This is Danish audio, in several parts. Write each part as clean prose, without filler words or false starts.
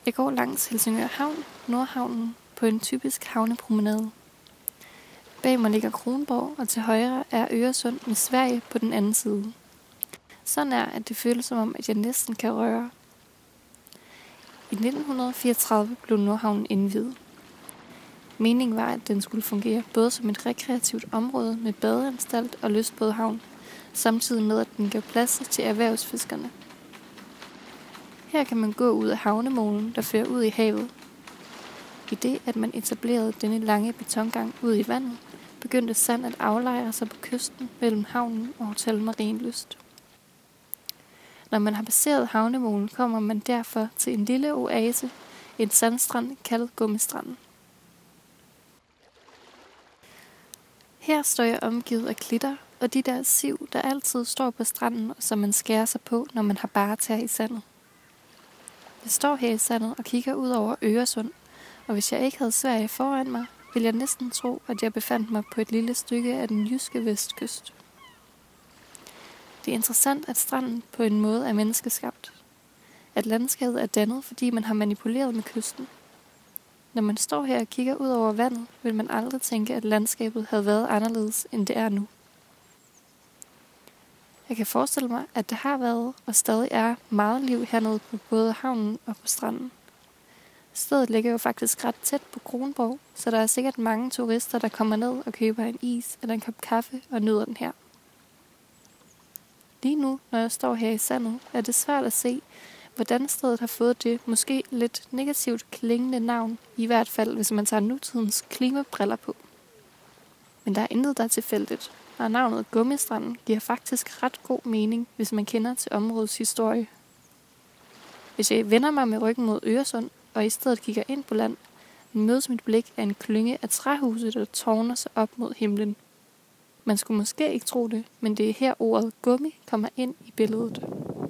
Jeg går langs Helsingør Havn, Nordhavnen, på en typisk havnepromenade. Bag mig ligger Kronborg, og til højre er Øresund med Sverige på den anden side. Så nær, at det føles som om, at jeg næsten kan røre. I 1934 blev Nordhavnen indviet. Meningen var, at den skulle fungere både som et rekreativt område med badeanstalt og lystbådehavn, samtidig med, at den gav plads til erhvervsfiskerne. Her kan man gå ud af havnemolen, der fører ud i havet. I det, at man etablerede denne lange betongang ud i vandet, begyndte sand at aflejre sig på kysten mellem havnen og Hotel Marienlyst. Når man har passeret havnemolen, kommer man derfor til en lille oase, en sandstrand kaldet Gummistranden. Her står jeg omgivet af klitter og de der siv, der altid står på stranden, og som man skærer sig på, når man har bare tær i sandet. Jeg står her i sandet og kigger ud over Øresund, og hvis jeg ikke havde Sverige foran mig, ville jeg næsten tro, at jeg befandt mig på et lille stykke af den jyske vestkyst. Det er interessant, at stranden på en måde er menneskeskabt. At landskabet er dannet, fordi man har manipuleret med kysten. Når man står her og kigger ud over vandet, vil man aldrig tænke, at landskabet havde været anderledes, end det er nu. Jeg kan forestille mig, at der har været og stadig er meget liv hernede på både havnen og på stranden. Stedet ligger jo faktisk ret tæt på Kronborg, så der er sikkert mange turister, der kommer ned og køber en is eller en kop kaffe og nyder den her. Lige nu, når jeg står her i sandet, er det svært at se, hvordan stedet har fået det måske lidt negativt klingende navn, i hvert fald hvis man tager nutidens klimabriller på. Men der er intet, der er tilfældigt, og navnet Gummistranden giver faktisk ret god mening, hvis man kender til områdets historie. Hvis jeg vender mig med ryggen mod Øresund, og i stedet kigger ind på land, mødes mit blik af en klynge af træhuse, der tårner sig op mod himlen. Man skulle måske ikke tro det, men det er her ordet gummi kommer ind i billedet.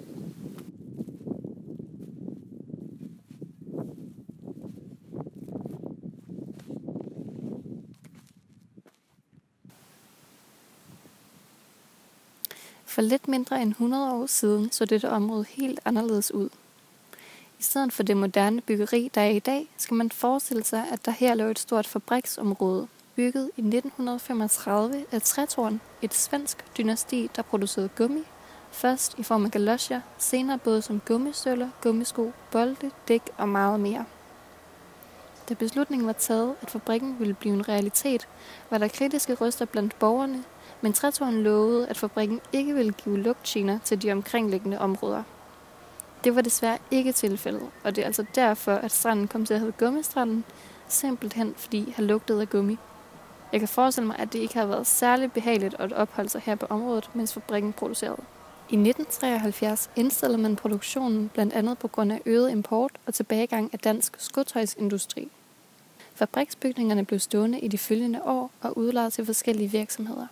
For lidt mindre end 100 år siden så dette område helt anderledes ud. I stedet for det moderne byggeri, der er i dag, skal man forestille sig, at der her lå et stort fabriksområde, bygget i 1935 af Tretorn, et svensk dynasti, der producerede gummi, først i form af galosjer, senere både som gummistøvler, gummisko, bolde, dæk og meget mere. Da beslutningen var taget, at fabrikken ville blive en realitet, var der kritiske røster blandt borgerne, men Tretorn lovede, at fabrikken ikke ville give lugtgener til de omkringliggende områder. Det var desværre ikke tilfældet, og det er altså derfor, at stranden kom til at hedde Gummistranden, simpelthen fordi han lugtede af gummi. Jeg kan forestille mig, at det ikke har været særlig behageligt at opholde sig her på området, mens fabrikken producerede. I 1973 indstillede man produktionen blandt andet på grund af øget import og tilbagegang af dansk skotøjsindustri. Fabriksbygningerne blev stående i de følgende år og udlejet til forskellige virksomheder.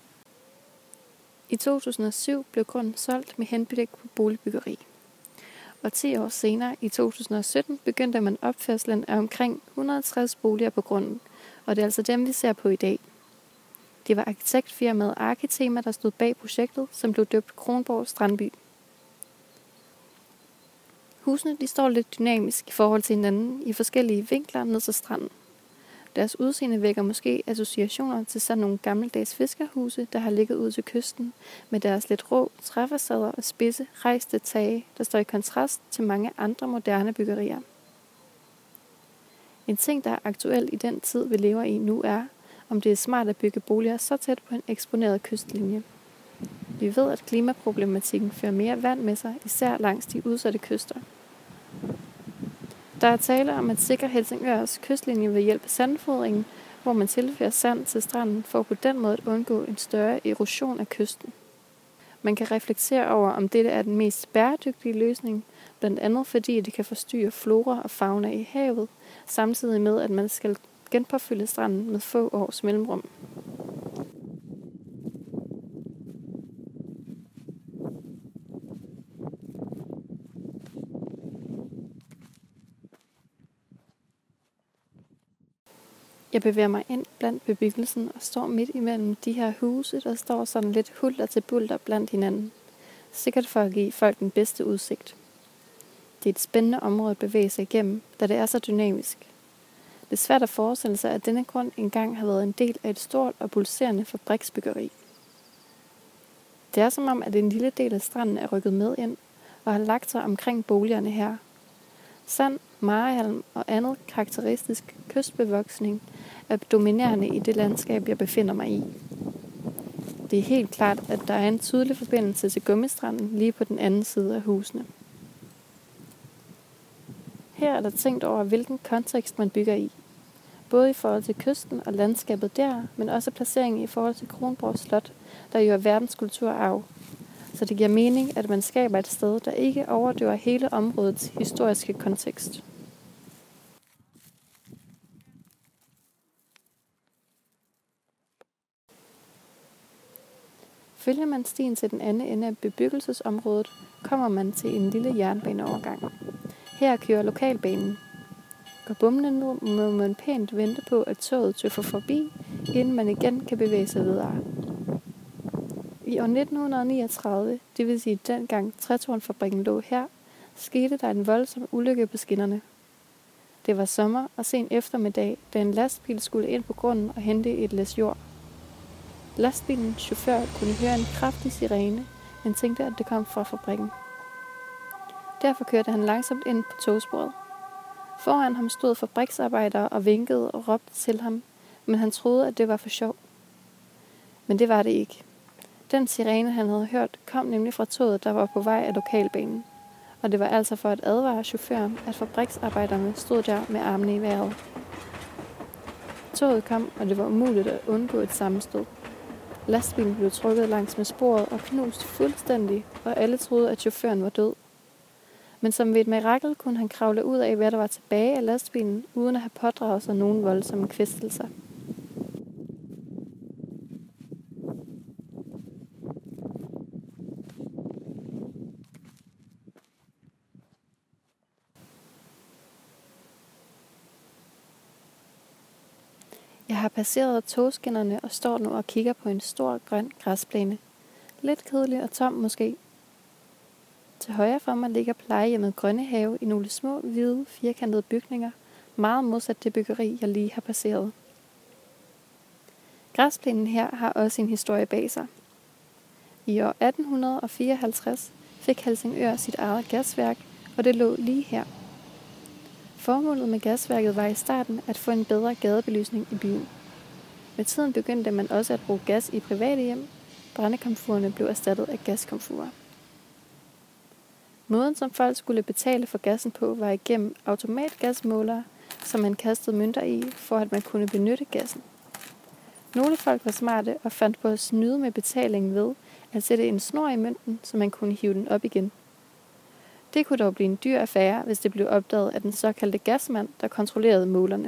I 2007 blev grunden solgt med henblik på boligbyggeri. Og 10 år senere, i 2017, begyndte man opførslen af omkring 160 boliger på grunden, og det er altså dem, vi ser på i dag. Det var arkitektfirmaet Arkitema, der stod bag projektet, som blev døbt Kronborg Strandby. Husene de står lidt dynamisk i forhold til hinanden i forskellige vinkler ned til stranden. Deres udseende vækker måske associationer til sådan nogle gammeldags fiskerhuse, der har ligget ud til kysten, med deres lidt rå træfacader og spidse, rejste tage, der står i kontrast til mange andre moderne byggerier. En ting, der er aktuel i den tid, vi lever i nu, er, om det er smart at bygge boliger så tæt på en eksponeret kystlinje. Vi ved, at klimaproblematikken fører mere vand med sig, især langs de udsatte kyster. Der er tale om at sikre Helsingørs kystlinje ved hjælp af sandfodringen, hvor man tilfører sand til stranden for på den måde at undgå en større erosion af kysten. Man kan reflektere over, om dette er den mest bæredygtige løsning, blandt andet fordi det kan forstyrre flora og fauna i havet, samtidig med at man skal genpåfylde stranden med få års mellemrum. Jeg bevæger mig ind blandt bebyggelsen og står midt imellem de her huse, der står sådan lidt hulter til bulter blandt hinanden. Sikkert for at give folk den bedste udsigt. Det er et spændende område at bevæge sig igennem, da det er så dynamisk. Det er svært at forestille sig, at denne grund engang har været en del af et stort og pulserende fabriksbyggeri. Det er som om, at en lille del af stranden er rykket med ind og har lagt sig omkring boligerne her. Sand, marehalm og andet karakteristisk kystbevoksning er dominerende i det landskab, jeg befinder mig i. Det er helt klart, at der er en tydelig forbindelse til Gummistranden lige på den anden side af husene. Her er der tænkt over, hvilken kontekst man bygger i. Både i forhold til kysten og landskabet der, men også placeringen i forhold til Kronborg Slot, der jo er verdenskulturarv. Så det giver mening, at man skaber et sted, der ikke overdøver hele områdets historiske kontekst. Følger man stien til den anden ende af bebyggelsesområdet, kommer man til en lille jernbaneovergang. Her kører lokalbanen. Går bumlen ned, må man pænt vente på, at toget tøffer forbi, inden man igen kan bevæge sig videre. I år 1939, det vil sige dengang Trætårnfabrikken lå her, skete der en voldsom ulykke på skinnerne. Det var sommer og sen eftermiddag, da en lastbil skulle ind på grunden og hente et læs jord. Lastbilens chauffør kunne høre en kraftig sirene, men tænkte, at det kom fra fabrikken. Derfor kørte han langsomt ind på togsporet. Foran ham stod fabriksarbejdere og vinkede og råbte til ham, men han troede, at det var for sjov. Men det var det ikke. Den sirene, han havde hørt, kom nemlig fra toget, der var på vej af lokalbanen. Og det var altså for at advare chaufføren, at fabriksarbejderne stod der med armene i vejret. Toget kom, og det var umuligt at undgå et sammenstød. Lastbilen blev trukket langs med sporet og knust fuldstændig, og alle troede, at chaufføren var død. Men som ved et mirakel kunne han kravle ud af, hvad der var tilbage af lastbilen, uden at have pådraget sig nogen voldsomme kvæstelser. Jeg har passeret togskinnerne og står nu og kigger på en stor grøn græsplæne. Lidt kedelig og tom måske. Til højre for mig ligger plejehjemmet Grønnehave i nogle små, hvide, firkantede bygninger, meget modsat det byggeri, jeg lige har passeret. Græsplænen her har også en historie bag sig. I år 1854 fik Helsingør sit eget gasværk, og det lå lige her. Formålet med gasværket var i starten at få en bedre gadebelysning i byen. Med tiden begyndte man også at bruge gas i private hjem. Brændekomfurerne blev erstattet af gaskomfurer. Måden, som folk skulle betale for gassen på, var igennem automatgasmålere, som man kastede mønter i, for at man kunne benytte gassen. Nogle folk var smarte og fandt på at snyde med betalingen ved at sætte en snor i mønten, så man kunne hive den op igen. Det kunne dog blive en dyr affære, hvis det blev opdaget af den såkaldte gasmand, der kontrollerede målerne.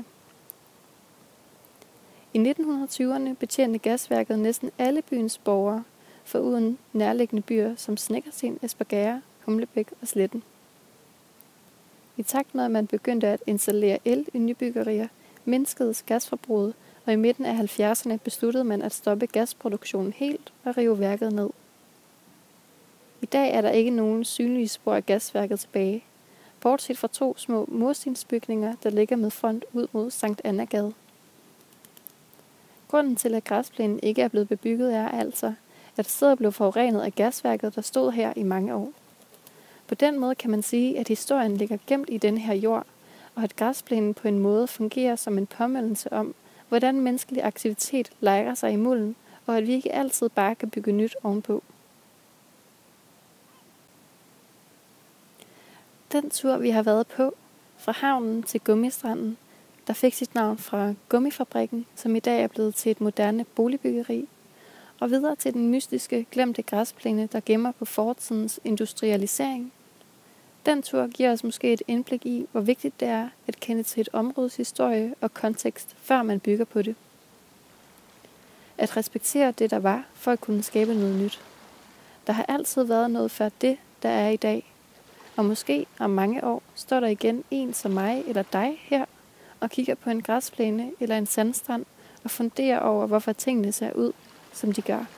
I 1920'erne betjente gasværket næsten alle byens borgere, foruden nærliggende byer som Snekkersten, Espergærde, Humlebæk og Sletten. I takt med, at man begyndte at installere el i nybyggerier, mindskedes gasforbruget, og i midten af 70'erne besluttede man at stoppe gasproduktionen helt og rive værket ned. I dag er der ikke nogen synlige spor af gasværket tilbage, bortset fra 2 små murstensbygninger, der ligger med front ud mod Sankt Annagade. Grunden til, at græsplænen ikke er blevet bebygget, er altså, at stedet blev forurenet af gasværket, der stod her i mange år. På den måde kan man sige, at historien ligger gemt i denne her jord, og at græsplænen på en måde fungerer som en påmindelse om, hvordan menneskelig aktivitet lægger sig i mulden, og at vi ikke altid bare kan bygge nyt ovenpå. Den tur, vi har været på, fra havnen til Gummistranden, der fik sit navn fra Gummifabrikken, som i dag er blevet til et moderne boligbyggeri, og videre til den mystiske, glemte græsplæne, der gemmer på fortidens industrialisering. Den tur giver os måske et indblik i, hvor vigtigt det er at kende til et områdes historie og kontekst, før man bygger på det. At respektere det, der var, for at kunne skabe noget nyt. Der har altid været noget før det, der er i dag. Og måske om mange år står der igen en som mig eller dig her, og kigger på en græsplæne eller en sandstrand og funderer over, hvorfor tingene ser ud, som de gør.